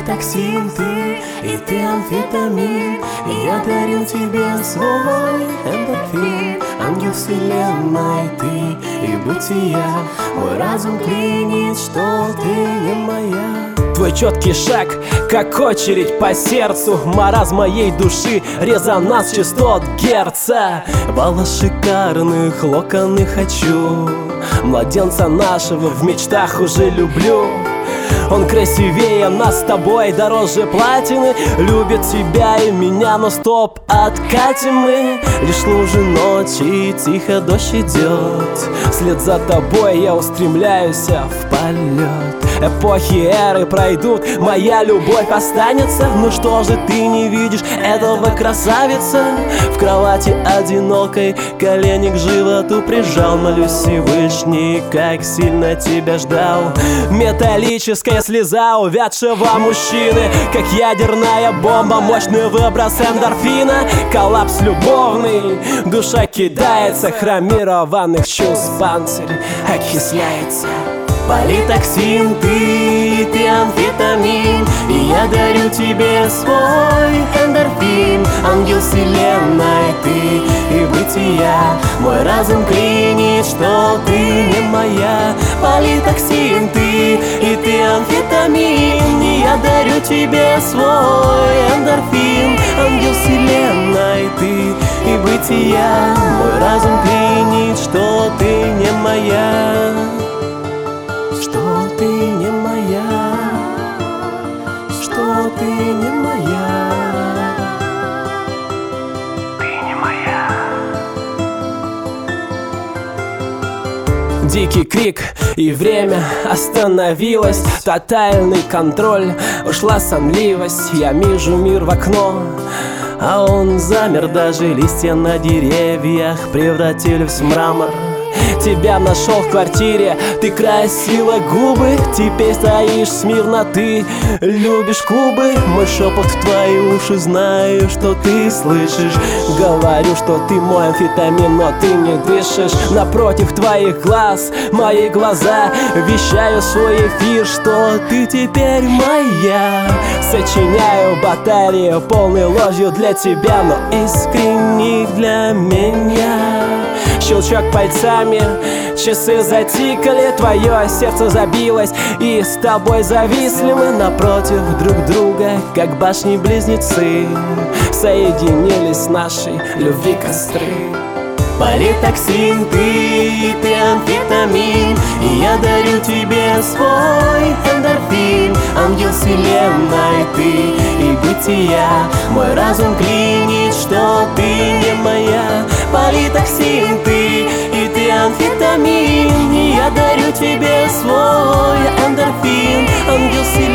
Политоксин ты, и ты амфетамин, и я дарю тебе свой эндорфин. Ангел вселенной ты и бытия, мой разум клянет, что ты не моя. Твой четкий шаг, как очередь по сердцу, маразм моей души, резонанс частот герца. Волос шикарных, локоны хочу, младенца нашего в мечтах уже люблю. Он красивее нас с тобой, дороже платины, любит тебя и меня, но стоп, откатим мы. Лишь лужи ночи, и тихо дождь идет, вслед за тобой я устремляюсь в полет. Эпохи, эры пройдут, моя любовь останется. Ну что же ты не видишь этого красавица? В кровати одинокой колени к животу прижал, молюсь Всевышний, как сильно тебя ждал. Металлическая слеза увядшего мужчины, как ядерная бомба, мощный выброс эндорфина. Коллапс любовный, душа кидается, хромированных чувств панцирь окисляется. Политоксин ты амфетамин, и я дарю тебе свой эндорфин. Ангел вселенной ты и бытия, мой разум клянет, что ты не моя. Политоксин ты, и ты амфетамин, и я дарю тебе свой эндорфин. Ангел вселенной ты и бытия, мой разум клянет, что ты не моя. Что ты не моя, что ты не моя, ты не моя. Дикий крик, и время остановилось. Тотальный контроль, ушла сонливость. Я вижу мир в окно, а он замер. Даже листья на деревьях превратились в мрамор. Тебя нашел в квартире, ты красила губы, теперь стоишь смирно, ты любишь клубы. Мой шепот в твои уши, знаю, что ты слышишь. Говорю, что ты мой амфетамин, но ты не дышишь. Напротив твоих глаз, мои глаза, вещаю в свой эфир, что ты теперь моя. Сочиняю батарею полной ложью для тебя, но искренних для меня. Щелчок пальцами, часы затикали, твое сердце забилось, и с тобой зависли мы напротив друг друга, как башни-близнецы. Соединились нашей любви костры. Политоксин ты амфетамин, и я дарю тебе свой эндорфин. Ангел вселенной ты и бытия, мой разум клянет, что ты не моя. Политоксин ты, и ты амфетамин, и я дарю тебе свой эндорфин. Ангел вселенной